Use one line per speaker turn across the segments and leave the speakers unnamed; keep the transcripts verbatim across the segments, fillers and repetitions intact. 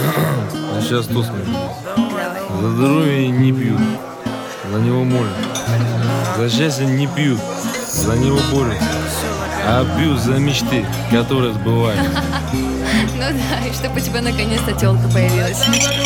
А сейчас тост мне. За здоровье не пьют, за него молят. За счастье не пьют, за него борются. А пьют за мечты, которые сбываются.
Ну да, и чтобы у тебя наконец-то тёлка появилась.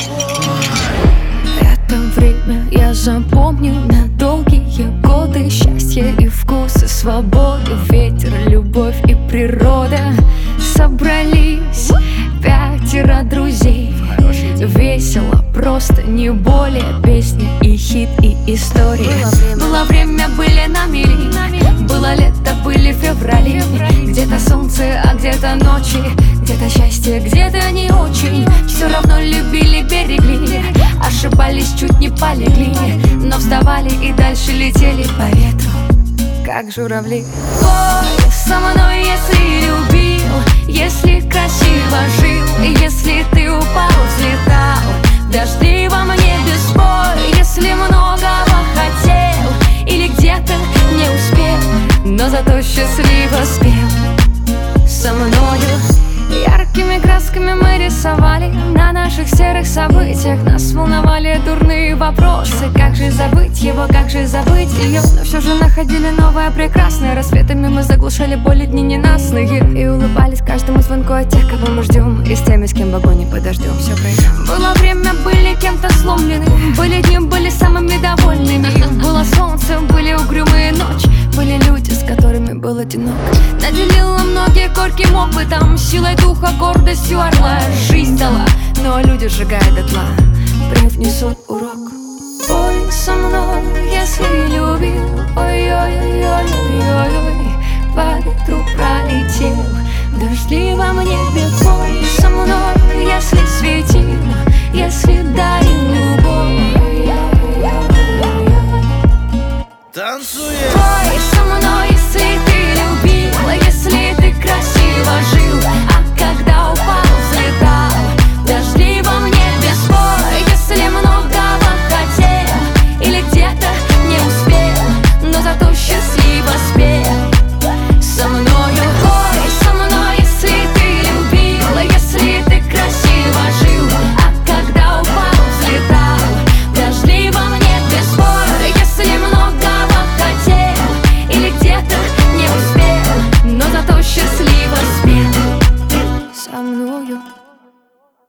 Это время я запомню на долгие годы. Счастье и вкус, и свобода, ветер, любовь и природа. Собрались пятеро друзей. Весело, просто не более. Песня и хит, и история. Было время, были на мели. Было лето, были феврали. Где-то солнце, а где-то ночи. Где-то счастье, где-то не очень. Все равно любили, берегли. Ошибались, чуть не полегли. Но вставали и дальше летели по ветру, как журавли. Пой со мной, если любил, если красиво жил, если ты упал, взлетал в дождливом небе спой. Если многого хотел или где-то не успел, но зато счастливо спел со мною. Яркими красками мы рисовали на наших серых событиях. Нас волновали дурные вопросы. Как же забыть его, как же забыть ее? Но все же находили новое прекрасное. Рассветами мы заглушали боли дни ненастные и улыбались каждому звонку от тех, кого мы ждем, и с теми, с кем в огонь не подождем. Все пройдем. Было время, были кем-то сломлены. Были дни, были самыми довольными. Было солнце, были угрюмые ночи. Были люди, с которыми был одинок. Наделила многие горьким опытом, силой духа, гордостью орла. Жизнь дала, но люди сжигают дотла, привнесут урок. Пой со мной, если любил, ой-ой-ой-ой-ой-ой, по ветру пролетел в дождливом небе. Пой со мной,